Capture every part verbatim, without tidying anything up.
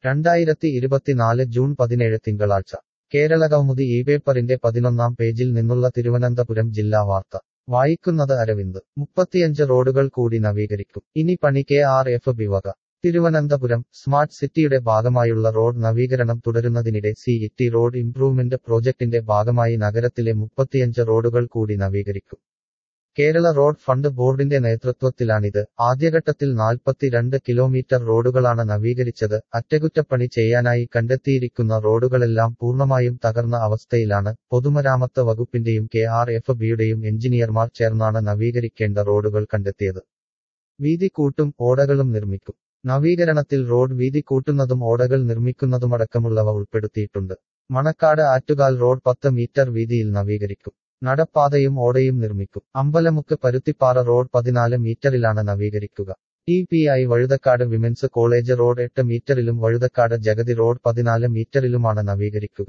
രണ്ടായിരത്തി ഇരുപത്തിനാല് ജൂൺ പതിനേഴ് തിങ്കളാഴ്ച കേരളകൗമുദി ഈ പേപ്പറിന്റെ പതിനൊന്നാം പേജിൽ നിന്നുള്ള തിരുവനന്തപുരം ജില്ലാ വാർത്ത വായിക്കുന്നത് അരവിന്ദ് മുപ്പത്തിയഞ്ച് റോഡുകൾ കൂടി നവീകരിക്കും ഇനി പണി കെ ആർ എഫ് ബി വക തിരുവനന്തപുരം സ്മാർട്ട് സിറ്റിയുടെ ഭാഗമായുള്ള റോഡ് നവീകരണം തുടരുന്നതിനിടെ C E T road improvement പ്രോജക്ടിന്റെ ഭാഗമായി നഗരത്തിലെ മുപ്പത്തിയഞ്ച് റോഡുകൾ കൂടി നവീകരിക്കും കേരള റോഡ് ഫണ്ട് ബോർഡിന്റെ നേതൃത്വത്തിലാണിത് ആദ്യഘട്ടത്തിൽ നാൽപ്പത്തിരണ്ട് കിലോമീറ്റർ റോഡുകളാണ് നവീകരിച്ചത് അറ്റകുറ്റപ്പണി ചെയ്യാനായി കണ്ടെത്തിയിരിക്കുന്ന റോഡുകളെല്ലാം പൂർണ്ണമായും തകർന്ന അവസ്ഥയിലാണ് പൊതുമരാമത്ത് വകുപ്പിന്റെയും കെ ആർ എഫ് ബിയുടെയും എഞ്ചിനീയർമാർ ചേർന്നാണ് നവീകരിക്കേണ്ട റോഡുകൾ കണ്ടെത്തിയത് വീതി കൂട്ടും ഓടകളും നിർമ്മിക്കും നവീകരണത്തിൽ റോഡ് വീതി കൂട്ടുന്നതും ഓടകൾ നിർമ്മിക്കുന്നതുമടക്കമുള്ളവ ഉൾപ്പെടുത്തിയിട്ടുണ്ട് മണക്കാട് ആറ്റുകാൽ റോഡ് പത്ത് മീറ്റർ വീതിയിൽ നവീകരിക്കും നടപ്പാതയും ഓടയും നിർമ്മിക്കും അമ്പലമുക്ക് പരുത്തിപ്പാറ റോഡ് പതിനാല് മീറ്ററിലാണ് നവീകരിക്കുക T P I Vazhuthacaud women's college road എട്ട് മീറ്ററിലും വഴുതക്കാട് ജഗതി റോഡ് പതിനാല് മീറ്ററിലുമാണ് നവീകരിക്കുക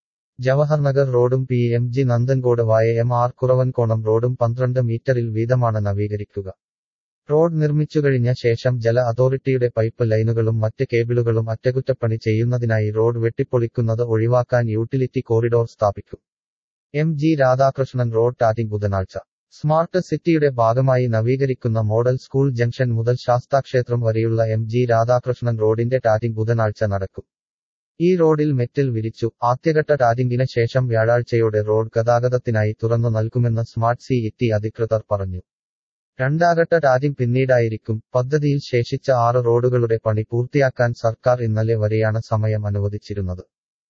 ജവഹർനഗർ റോഡും പി എം ജി നന്ദൻകോട് വായ എം ആർ കുറവൻകോണം റോഡും പന്ത്രണ്ട് മീറ്ററിൽ വീതമാണ് നവീകരിക്കുക റോഡ് നിർമ്മിച്ചുകഴിഞ്ഞ ശേഷം ജല അതോറിറ്റിയുടെ പൈപ്പ് ലൈനുകളും മറ്റ് കേബിളുകളും അറ്റകുറ്റപ്പണി ചെയ്യുന്നതിനായി റോഡ് വെട്ടിപ്പൊളിക്കുന്നത് ഒഴിവാക്കാൻ യൂട്ടിലിറ്റി കോറിഡോർ സ്ഥാപിക്കും M G Radhakrishnan road tarring ബുധനാഴ്ച സ്മാർട്ട് സിറ്റിയുടെ ഭാഗമായി നവീകരിക്കുന്ന മോഡൽ സ്കൂൾ ജംഗ്ഷൻ മുതൽ ശാസ്താക്ഷേത്രം വരെയുള്ള എം ജി രാധാകൃഷ്ണൻ റോഡിന്റെ ടാറ്റിംഗ് ബുധനാഴ്ച നടക്കും ഈ റോഡിൽ മെറ്റൽ വിരിച്ചു ആദ്യഘട്ട ടാറ്റിംഗിന് ശേഷം വ്യാഴാഴ്ചയോടെ റോഡ് ഗതാഗതത്തിനായി തുറന്നു നൽകുമെന്ന് സ്മാർട്ട് സി ഇ ടി അധികൃതർ പറഞ്ഞു രണ്ടാംഘട്ട ടാറ്റിംഗ് പിന്നീടായിരിക്കും പദ്ധതിയിൽ ശേഷിച്ച ആറ് റോഡുകളുടെ പണി പൂർത്തിയാക്കാൻ സർക്കാർ ഇന്നലെ വരെയാണ് സമയം അനുവദിച്ചിരുന്നത്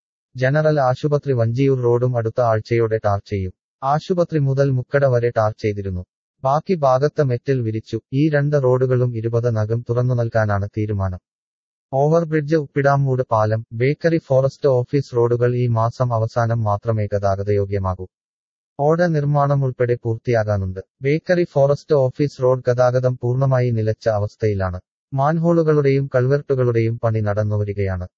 ജനറൽ ആശുപത്രി വഞ്ചിയൂർ റോഡും അടുത്ത ആഴ്ചയോടെ ടാർ ചെയ്യും ആശുപത്രി മുതൽ മുക്കട വരെ ടാർ ചെയ്തിരുന്നു ബാക്കി ഭാഗത്ത് മെറ്റൽ വിരിച്ചു ഈ രണ്ട് റോഡുകളും ഇരുപത് നകം തുറന്നു നൽകാനാണ് തീരുമാനം ഓവർബ്രിഡ്ജ് ഉപ്പിടാമൂട് പാലം ബേക്കറി ഫോറസ്റ്റ് ഓഫീസ് റോഡുകൾ ഈ മാസം അവസാനം മാത്രമേ ഗതാഗതയോഗ്യമാകൂ ഓട നിർമ്മാണം ഉൾപ്പെടെ പൂർത്തിയാകാനുണ്ട് ബേക്കറി ഫോറസ്റ്റ് ഓഫീസ് റോഡ് ഗതാഗതം പൂർണ്ണമായി നിലച്ച അവസ്ഥയിലാണ് മാൻഹോളുകളുടെയും കൾവെർട്ടുകളുടെയും പണി നടന്നുവരികയാണ്